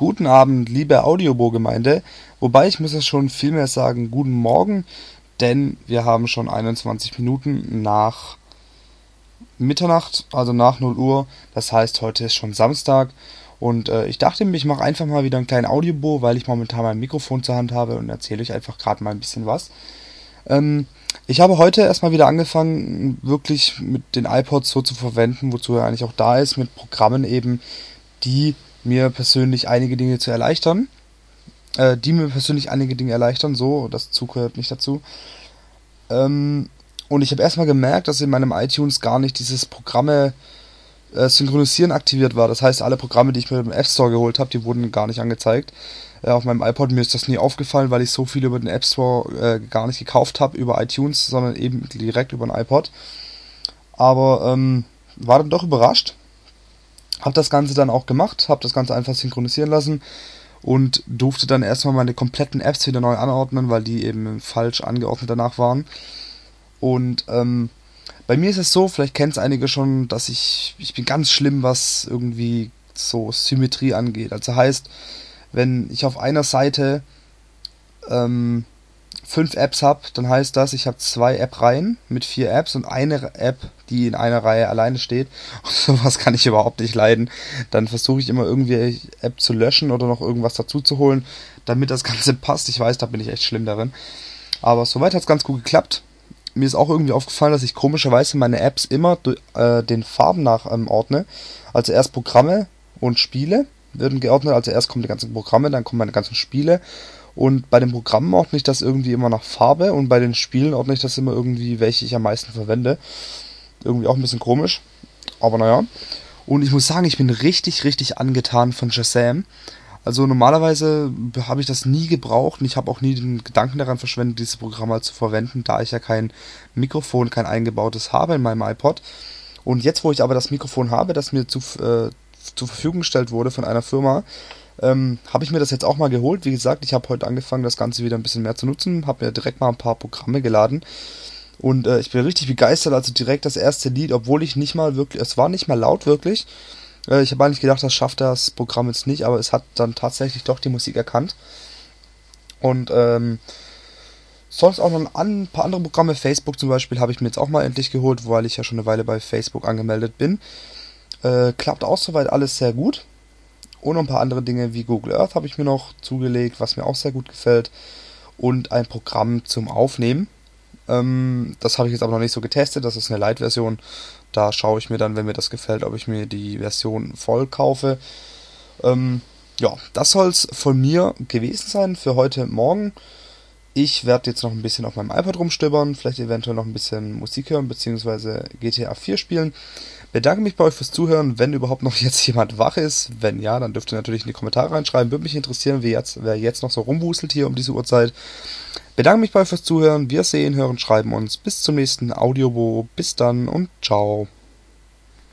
Guten Abend, liebe Audiobo-Gemeinde. Wobei ich muss es schon viel mehr sagen, guten Morgen, denn wir haben schon 21 Minuten nach Mitternacht, also nach 0 Uhr. Das heißt, heute ist schon Samstag. Und ich dachte mir, ich mache einfach mal wieder einen kleinen Audiobo, weil ich momentan mein Mikrofon zur Hand habe und erzähle euch einfach gerade mal ein bisschen was. Ähm, Ich habe heute erstmal wieder angefangen, wirklich mit den iPods so zu verwenden, wozu er eigentlich auch da ist, mit Programmen eben, die mir persönlich einige Dinge zu erleichtern. So, das Zug gehört nicht dazu. Und ich habe erstmal gemerkt, dass in meinem iTunes gar nicht dieses Programme Synchronisieren aktiviert war. Das heißt, alle Programme, die ich mir im App Store geholt habe, die wurden gar nicht angezeigt. Auf meinem iPod, mir ist das nie aufgefallen, weil ich so viel über den App Store gar nicht gekauft habe, über iTunes, sondern eben direkt über den iPod. Aber war dann doch überrascht. Hab das Ganze dann auch gemacht, hab das Ganze einfach synchronisieren lassen und durfte dann erstmal meine kompletten Apps wieder neu anordnen, weil die eben falsch angeordnet danach waren. Und bei mir ist es so, vielleicht kennt es einige schon, dass ich bin ganz schlimm, was irgendwie so Symmetrie angeht. Also heißt, wenn ich auf einer Seite ähm, 5 Apps habe, dann heißt das, ich habe 2 App-Reihen mit 4 Apps und eine App, die in einer Reihe alleine steht. Und sowas kann ich überhaupt nicht leiden. Dann versuche ich immer irgendwie App zu löschen oder noch irgendwas dazu zu holen, damit das Ganze passt. Ich weiß, da bin ich echt schlimm darin. Aber soweit hat es ganz gut geklappt. Mir ist auch irgendwie aufgefallen, dass ich komischerweise meine Apps immer den Farben nach ordne. Also erst Programme und Spiele werden geordnet. Also erst kommen die ganzen Programme, dann kommen meine ganzen Spiele. Und bei den Programmen ordne ich das irgendwie immer nach Farbe und bei den Spielen ordne ich das immer irgendwie, welche ich am meisten verwende. Irgendwie auch ein bisschen komisch, aber naja. Und ich muss sagen, ich bin richtig, richtig angetan von Shazam. Also normalerweise habe ich das nie gebraucht und ich habe auch nie den Gedanken daran verschwendet, dieses Programm mal zu verwenden, da ich ja kein Mikrofon, kein eingebautes habe in meinem iPod. Und jetzt, wo ich aber das Mikrofon habe, das mir zur Verfügung gestellt wurde von einer Firma, habe ich mir das jetzt auch mal geholt. Wie gesagt, ich habe heute angefangen, das Ganze wieder ein bisschen mehr zu nutzen, habe mir direkt mal ein paar Programme geladen und ich bin richtig begeistert. Also direkt das erste Lied, obwohl ich nicht mal wirklich, es war nicht mal laut wirklich. Ich habe eigentlich gedacht, das schafft das Programm jetzt nicht, aber es hat dann tatsächlich doch die Musik erkannt. Und sonst auch noch ein paar andere Programme. Facebook zum Beispiel habe ich mir jetzt auch mal endlich geholt, weil ich ja schon eine Weile bei Facebook angemeldet bin. Klappt auch soweit alles sehr gut. Und noch ein paar andere Dinge wie Google Earth habe ich mir noch zugelegt, was mir auch sehr gut gefällt. Und ein Programm zum Aufnehmen. Das habe ich jetzt aber noch nicht so getestet. Das ist eine Light-Version. Da schaue ich mir dann, wenn mir das gefällt, ob ich mir die Version voll kaufe. Ja, das soll es von mir gewesen sein für heute Morgen. Ich werde jetzt noch ein bisschen auf meinem iPod rumstöbern, vielleicht eventuell noch ein bisschen Musik hören, beziehungsweise GTA 4 spielen. Bedanke mich bei euch fürs Zuhören, wenn überhaupt noch jetzt jemand wach ist. Wenn ja, dann dürft ihr natürlich in die Kommentare reinschreiben. Würde mich interessieren, wer jetzt noch so rumwuselt hier um diese Uhrzeit. Bedanke mich bei euch fürs Zuhören. Wir sehen, hören, schreiben uns. Bis zum nächsten Audiobo. Bis dann und ciao.